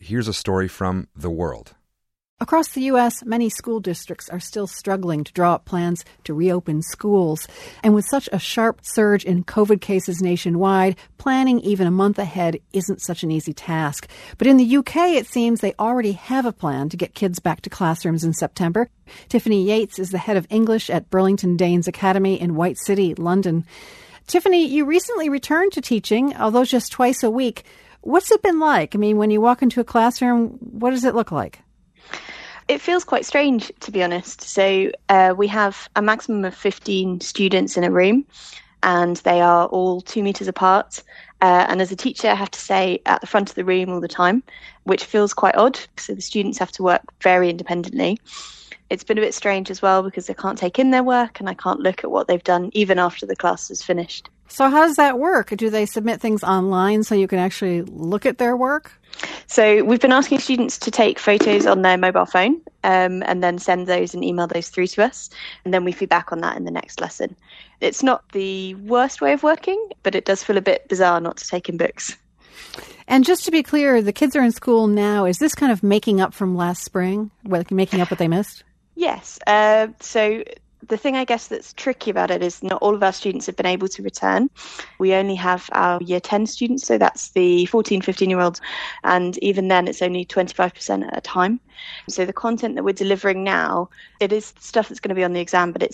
here's a story from The World. Across the U.S., many school districts are still struggling to draw up plans to reopen schools. And with such a sharp surge in COVID cases nationwide, planning even a month ahead isn't such an easy task. But in the UK, it seems they already have a plan to get kids back to classrooms in September. Tiffany Yates is the head of English at Burlington Danes Academy in White City, London. Tiffany, you recently returned to teaching, although just twice a week. What's it been like? I mean, when you walk into a classroom, what does it look like? It feels quite strange, to be honest. So we have a maximum of 15 students in a room, and they are all 2 meters apart. And as a teacher, I have to stay at the front of the room all the time, which feels quite odd. So the students have to work very independently. It's been a bit strange as well because they can't take in their work and I can't look at what they've done even after the class is finished. So how does that work? Do they submit things online so you can actually look at their work? So we've been asking students to take photos on their mobile phone and then send those and email those through to us. And then we feedback on that in the next lesson. It's not the worst way of working, but it does feel a bit bizarre not to take in books. And just to be clear, the kids are in school now. Is this kind of making up from last spring, making up what they missed? Yes. So the thing I guess that's tricky about it is not all of our students have been able to return. We only have our year 10 students, so that's the 14, 15-year-olds. And even then, it's only 25% at a time. So the content that we're delivering now, it is stuff that's going to be on the exam, but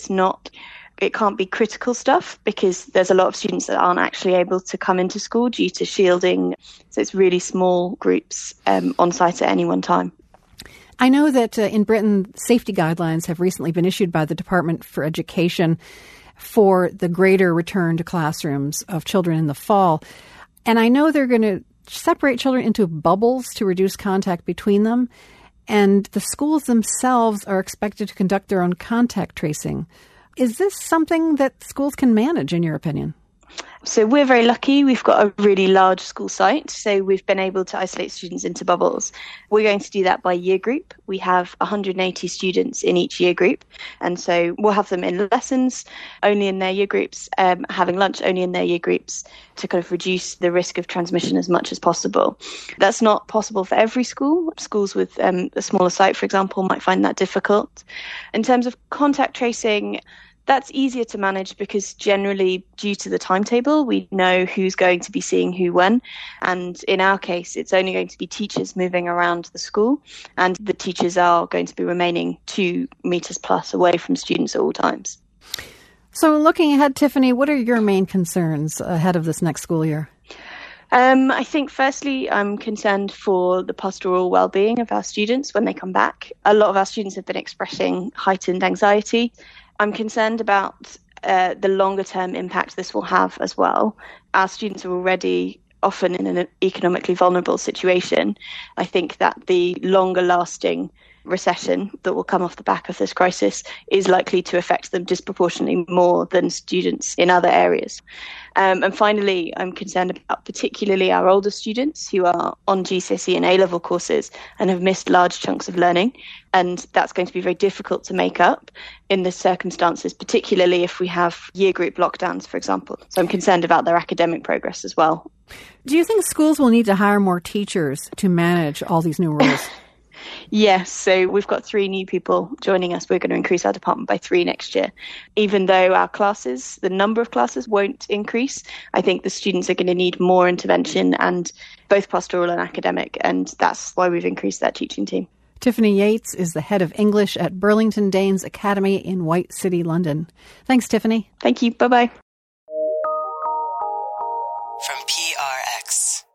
it can't be critical stuff because there's a lot of students that aren't actually able to come into school due to shielding. So it's really small groups on site at any one time. I know that in Britain, safety guidelines have recently been issued by the Department for Education for the greater return to classrooms of children in the fall. And I know they're going to separate children into bubbles to reduce contact between them. And the schools themselves are expected to conduct their own contact tracing. Is this something that schools can manage, in your opinion? So we're very lucky. We've got a really large school site, so we've been able to isolate students into bubbles. We're going to do that by year group. We have 180 students in each year group, and so we'll have them in lessons only in their year groups, having lunch only in their year groups to kind of reduce the risk of transmission as much as possible. That's not possible for every school. Schools with a smaller site, for example, might find that difficult. In terms of contact tracing, that's easier to manage because generally, due to the timetable, we know who's going to be seeing who when. And in our case, it's only going to be teachers moving around the school, and the teachers are going to be remaining 2 meters plus away from students at all times. So looking ahead, Tiffany, what are your main concerns ahead of this next school year? I think firstly, I'm concerned for the pastoral well-being of our students when they come back. A lot of our students have been expressing heightened anxiety. I'm concerned about the longer-term impact this will have as well. Our students are already often in an economically vulnerable situation. I think that the longer-lasting recession that will come off the back of this crisis is likely to affect them disproportionately more than students in other areas. And finally, I'm concerned about particularly our older students who are on GCSE and A-level courses and have missed large chunks of learning. And that's going to be very difficult to make up in the circumstances, particularly if we have year group lockdowns, for example. So I'm concerned about their academic progress as well. Do you think schools will need to hire more teachers to manage all these new rules? Yes, so we've got 3 new people joining us. We're going to increase our department by 3 next year. Even though our classes, the number of classes won't increase, I think the students are going to need more intervention, and both pastoral and academic, and that's why we've increased that teaching team. Tiffany Yates is the head of English at Burlington Danes Academy in White City, London. Thanks, Tiffany. Thank you. Bye-bye. From PRX.